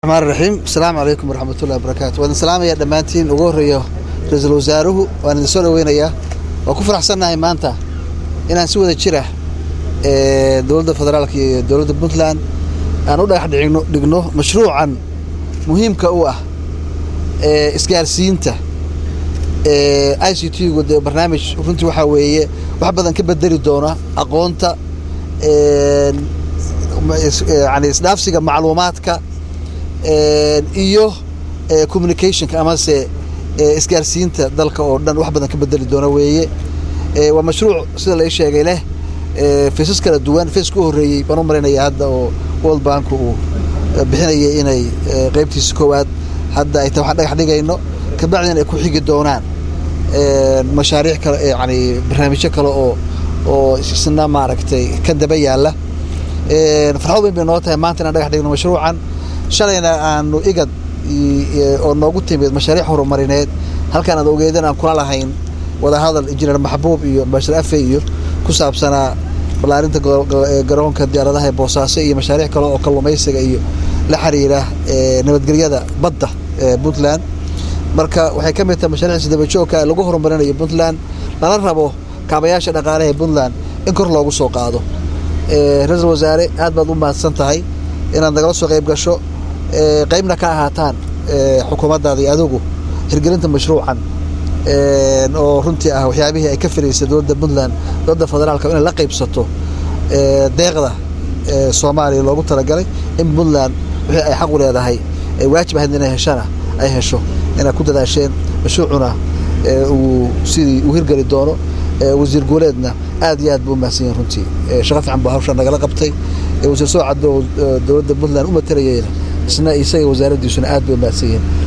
الرحمن الرحيم. السلام عليكم ورحمة الله وبركاته. وأنا سلام يا دمانتين وجوهرية رئيس الوزراء وأنا نسول وينيا وكفر حسنا إيمانته إن نسوي الشرح دولة فدرالك دولة بنتلان أنا وده أحد دقنه مشروعا مهم كأوه إسكارسينته ICT وده برنامج وكنت وحويه وحب أن كبر دري دونا أقونته يعني نفسك معلوماتك iyo communication ama se isgaarsiinta dalka oo dhan wax badan ka bedeli doona weeye waa mashruuc sida la sheegay leh fiisas kala duwan fiis ku horeeyay baan u marinaya hadda oo World Bank uu bixinayay inay qaybtiisa koowaad hadda ay tahay dhagax dhigayno ka bacdina ay ku xigi doonaan mashaariic kale yani barnaamijyo kale oo isna maaragtay ka daba yaala farxad weyn bay noo tahay maanta inaan dhagax dhigno mashruucan shalayna aanu igad oo noogu timid mashaariic horumarineed halkaan aad ogeedeen aan kula lahayn wada hadal injineer maxbuub iyo bashir afe iyo ku saabsanaa balaarinta garoonka diyaaradaha ee Boosaaso iyo mashaariic kale oo kalluumaysiga iyo la xiriira nabadgelyada badda Puntland marka waxay ka mid tahay mashaariic sidaba joogka lagu horumarinayo Puntland lana rabo kaabayaasha dhaqaalaha ee Puntland in kor loogu soo qaado ra'iisul wasaare aad baad u mahadsan tahay inaad nagala soo qayb gasho qaybna ka ahaataan xukuumaddaada adigu hirgelinta mashruucan oo runtii ah waxyaabihii ay ka filaysay dowladda Puntland dowladda federaalka in la qaybsato deeqda Soomaaliya loogu talagalay in Puntland wixii ay xaq u leedahay ay waajib ahayd inay heshana ay hesho inay ku dadaasheen mashruucuna uu sidii u hirgeli doono wasiir goboleedna aad iyo aad buu mahadsan runtii shaqo fiican baa hawshan nagala qabtay wasiir soo cad dowladda Puntland u matalay isna isaga wasaaraddiisuna aad buu mahadsan